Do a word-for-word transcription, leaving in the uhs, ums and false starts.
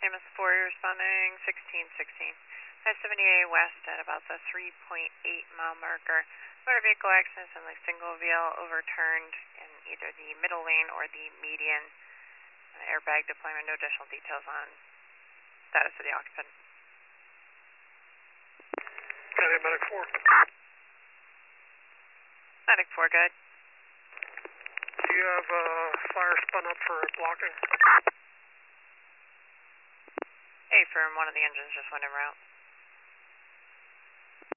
Amos four, responding sixteen sixteen. five seventy-eight west at about the three point eight mile marker. Motor vehicle accident and the single wheel overturned in either the middle lane or the median. Uh, airbag deployment, no additional details on status of the occupant. County Medic four. Medic four, good. Do you have uh, fire spun up for blocking? Hey, firm, one of the engines just went en route.